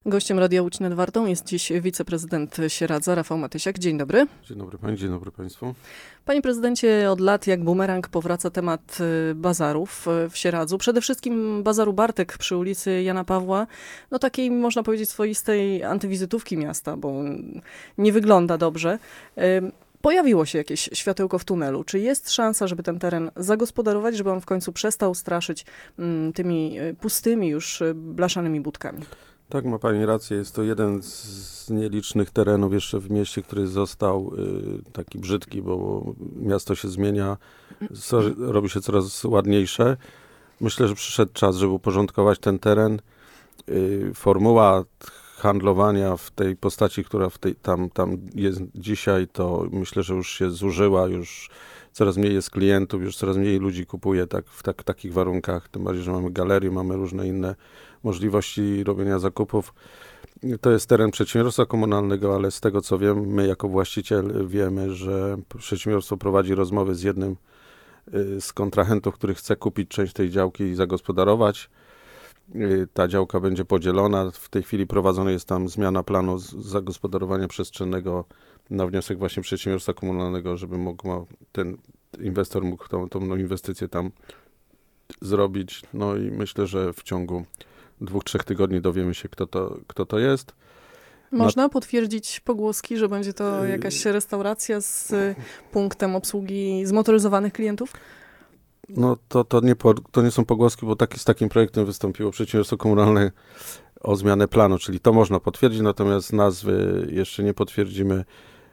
Gościem Radia Łódź nad Wartą jest dziś wiceprezydent Sieradza, Rafał Matysiak. Dzień dobry. Dzień dobry pani, dzień dobry państwu. Panie prezydencie, od lat jak bumerang powraca temat bazarów w Sieradzu. Przede wszystkim bazaru Bartek przy ulicy Jana Pawła. No takiej, można powiedzieć, swoistej antywizytówki miasta, bo nie wygląda dobrze. Pojawiło się jakieś światełko w tunelu. Czy jest szansa, żeby ten teren zagospodarować, żeby on w końcu przestał straszyć tymi pustymi już blaszanymi budkami? Tak, ma pani rację. Jest to jeden z nielicznych terenów jeszcze w mieście, który został taki brzydki, bo miasto się zmienia, robi się coraz ładniejsze. Myślę, że przyszedł czas, żeby uporządkować ten teren. Formuła handlowania w tej postaci, która tam jest dzisiaj, to myślę, że już się zużyła, już coraz mniej jest klientów, już coraz mniej ludzi kupuje w takich warunkach, tym bardziej, że mamy galerię, mamy różne inne możliwości robienia zakupów. To jest teren przedsiębiorstwa komunalnego, ale z tego co wiem, my jako właściciel wiemy, że przedsiębiorstwo prowadzi rozmowy z jednym z kontrahentów, który chce kupić część tej działki i zagospodarować. Ta działka będzie podzielona. W tej chwili prowadzona jest tam zmiana planu zagospodarowania przestrzennego na wniosek właśnie przedsiębiorstwa komunalnego, żeby ten inwestor mógł tą inwestycję tam zrobić. No i myślę, że w ciągu 2-3 tygodni dowiemy się, kto to jest. Można potwierdzić pogłoski, że będzie to jakaś restauracja z punktem obsługi zmotoryzowanych klientów? No to nie są pogłoski, bo z takim projektem wystąpiło przedsiębiorstwo komunalne o zmianę planu, czyli to można potwierdzić, natomiast nazwy jeszcze nie potwierdzimy.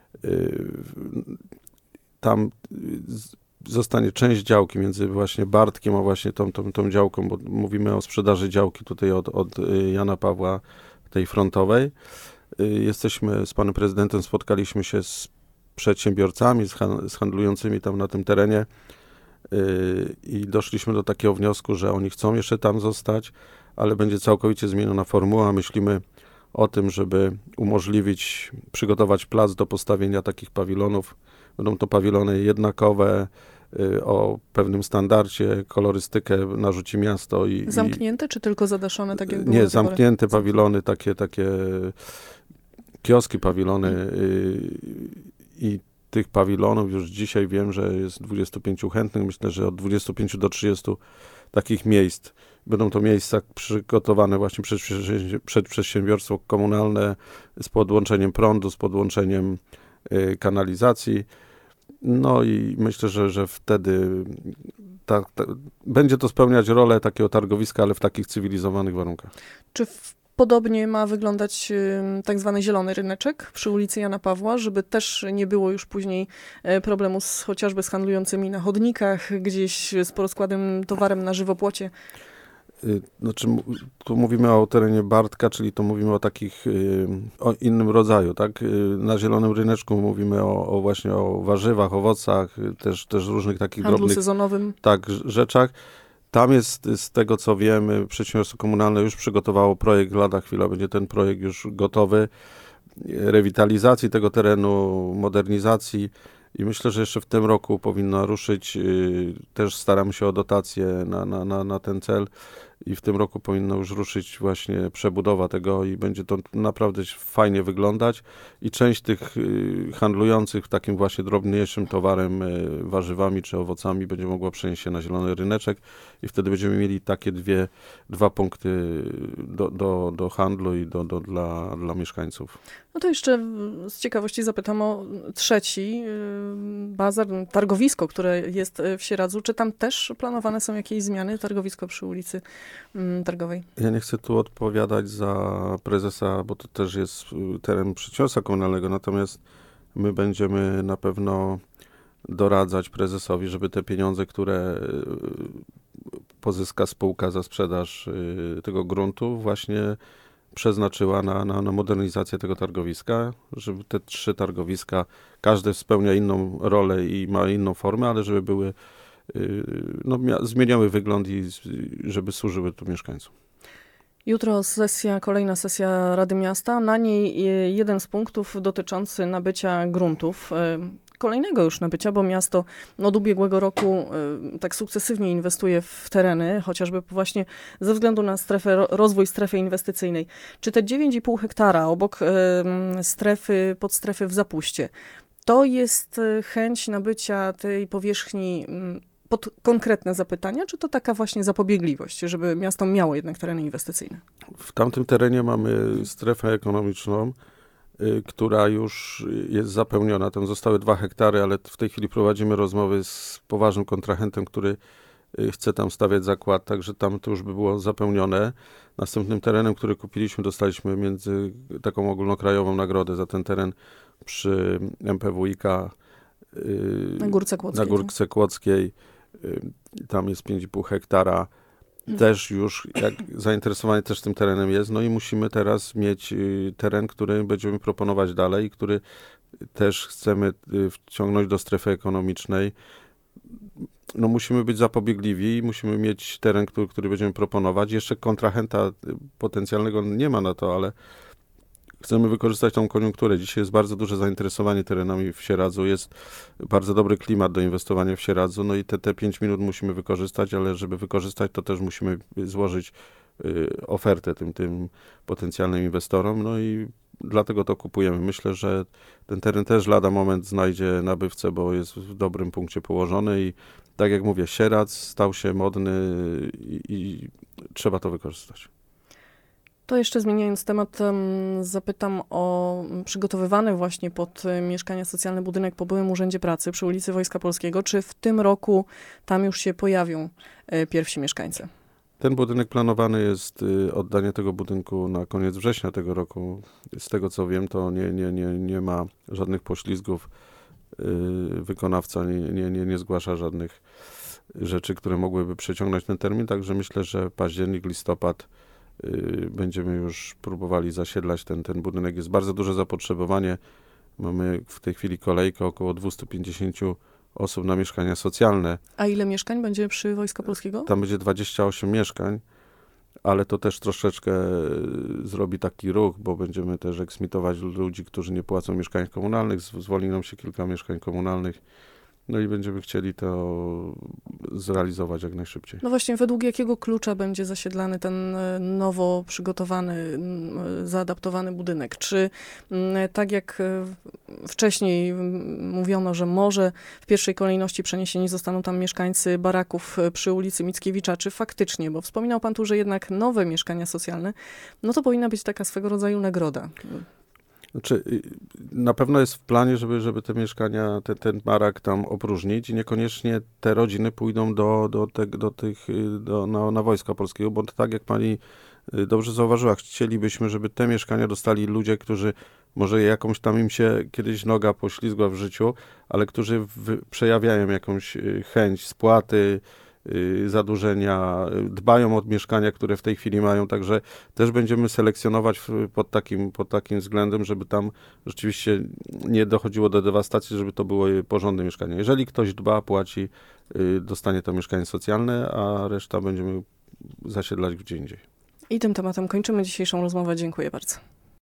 Tam zostanie część działki między właśnie Bartkiem a właśnie tą działką, bo mówimy o sprzedaży działki tutaj od Jana Pawła, tej frontowej. Jesteśmy z panem prezydentem, spotkaliśmy się z przedsiębiorcami, z handlującymi tam na tym terenie i doszliśmy do takiego wniosku, że oni chcą jeszcze tam zostać, ale będzie całkowicie zmieniona formuła. Myślimy o tym, żeby przygotować plac do postawienia takich pawilonów. Będą to pawilony jednakowe, o pewnym standardzie, kolorystykę narzuci miasto. Zamknięte, czy tylko zadaszone? Tak jak nie, zamknięte pawilony, takie kioski pawilony i tych pawilonów już dzisiaj wiem, że jest 25 chętnych. Myślę, że od 25 do 30 takich miejsc. Będą to miejsca przygotowane właśnie przez przedsiębiorstwo komunalne z podłączeniem prądu, z podłączeniem kanalizacji. No i myślę, że wtedy będzie to spełniać rolę takiego targowiska, ale w takich cywilizowanych warunkach. Czy podobnie ma wyglądać tak zwany zielony ryneczek przy ulicy Jana Pawła, żeby też nie było już później problemu chociażby z handlującymi na chodnikach, gdzieś z porozkładem towarem na żywopłocie? Znaczy, tu mówimy o terenie Bartka, czyli to mówimy o innym rodzaju, tak? Na zielonym ryneczku mówimy właśnie o warzywach, owocach, też różnych takich handlu drobnych sezonowym. Tak, rzeczach. Tam jest, z tego co wiemy, przedsiębiorstwo komunalne już przygotowało projekt, lada chwila będzie ten projekt już gotowy, rewitalizacji tego terenu, modernizacji i myślę, że jeszcze w tym roku powinno ruszyć. Też staramy się o dotację na ten cel i w tym roku powinno już ruszyć właśnie przebudowa tego i będzie to naprawdę fajnie wyglądać i część tych handlujących takim właśnie drobniejszym towarem, warzywami czy owocami będzie mogła przenieść się na zielony ryneczek i wtedy będziemy mieli takie dwa punkty do handlu i dla mieszkańców. No to jeszcze z ciekawości zapytam o trzeci bazar, targowisko, które jest w Sieradzu. Czy tam też planowane są jakieś zmiany? Targowisko przy ulicy Targowej. Ja nie chcę tu odpowiadać za prezesa, bo to też jest teren przedsiębiorstwa komunalnego, natomiast my będziemy na pewno doradzać prezesowi, żeby te pieniądze, które pozyska spółka za sprzedaż tego gruntu, właśnie przeznaczyła na modernizację tego targowiska, żeby te 3 targowiska, każde spełnia inną rolę i ma inną formę, ale żeby były zmieniały wygląd i żeby służyły tu mieszkańcom. Jutro kolejna sesja Rady Miasta. Na niej jeden z punktów dotyczący nabycia gruntów. kolejnego już nabycia, bo miasto od ubiegłego roku tak sukcesywnie inwestuje w tereny, chociażby właśnie ze względu na rozwój strefy inwestycyjnej. Czy te 9,5 hektara obok podstrefy w Zapuście, to jest chęć nabycia tej powierzchni pod konkretne zapytania, czy to taka właśnie zapobiegliwość, żeby miasto miało jednak tereny inwestycyjne? W tamtym terenie mamy strefę ekonomiczną, która już jest zapełniona. Tam zostały 2 hektary, ale w tej chwili prowadzimy rozmowy z poważnym kontrahentem, który chce tam stawiać zakład, także tam to już by było zapełnione. Następnym terenem, który kupiliśmy, dostaliśmy między taką ogólnokrajową nagrodę za ten teren przy MPWiK Na Górce Kłodzkiej. Tam jest 5,5 hektara. Też już zainteresowanie też tym terenem jest. No i musimy teraz mieć teren, który będziemy proponować dalej, który też chcemy wciągnąć do strefy ekonomicznej. No musimy być zapobiegliwi, musimy mieć teren, który będziemy proponować. Jeszcze kontrahenta potencjalnego nie ma na to, ale chcemy wykorzystać tą koniunkturę. Dzisiaj jest bardzo duże zainteresowanie terenami w Sieradzu. Jest bardzo dobry klimat do inwestowania w Sieradzu. No i te 5 minut musimy wykorzystać, ale żeby wykorzystać, to też musimy złożyć ofertę tym potencjalnym inwestorom. No i dlatego to kupujemy. Myślę, że ten teren też lada moment znajdzie nabywcę, bo jest w dobrym punkcie położony i tak jak mówię, Sieradz stał się modny i trzeba to wykorzystać. To jeszcze zmieniając temat, zapytam o przygotowywany właśnie pod mieszkania socjalne budynek po byłym Urzędzie Pracy przy ulicy Wojska Polskiego. Czy w tym roku tam już się pojawią pierwsi mieszkańcy? Ten budynek planowany jest, oddanie tego budynku na koniec września tego roku. Z tego co wiem, to nie ma żadnych poślizgów. Wykonawca nie zgłasza żadnych rzeczy, które mogłyby przeciągnąć ten termin, także myślę, że październik, listopad będziemy już próbowali zasiedlać ten budynek. Jest bardzo duże zapotrzebowanie. Mamy w tej chwili kolejkę około 250 osób na mieszkania socjalne. A ile mieszkań będzie przy Wojska Polskiego? Tam będzie 28 mieszkań, ale to też troszeczkę zrobi taki ruch, bo będziemy też eksmitować ludzi, którzy nie płacą mieszkań komunalnych. Zwolni nam się kilka mieszkań komunalnych. No i będziemy chcieli to zrealizować jak najszybciej. No właśnie, według jakiego klucza będzie zasiedlany ten nowo przygotowany, zaadaptowany budynek? Czy tak jak wcześniej mówiono, że może w pierwszej kolejności przeniesieni zostaną tam mieszkańcy baraków przy ulicy Mickiewicza, czy faktycznie, bo wspominał pan tu, że jednak nowe mieszkania socjalne, no to powinna być taka swego rodzaju nagroda. Znaczy, na pewno jest w planie, żeby te mieszkania, ten barak tam opróżnić i niekoniecznie te rodziny pójdą na Wojska Polskiego, bo tak jak pani dobrze zauważyła, chcielibyśmy, żeby te mieszkania dostali ludzie, którzy może jakąś tam im się kiedyś noga poślizgła w życiu, ale którzy przejawiają jakąś chęć spłaty, zadłużenia, dbają o mieszkania, które w tej chwili mają, także też będziemy selekcjonować pod takim względem, żeby tam rzeczywiście nie dochodziło do dewastacji, żeby to było porządne mieszkanie. Jeżeli ktoś dba, płaci, dostanie to mieszkanie socjalne, a reszta będziemy zasiedlać gdzie indziej. I tym tematem kończymy dzisiejszą rozmowę. Dziękuję bardzo.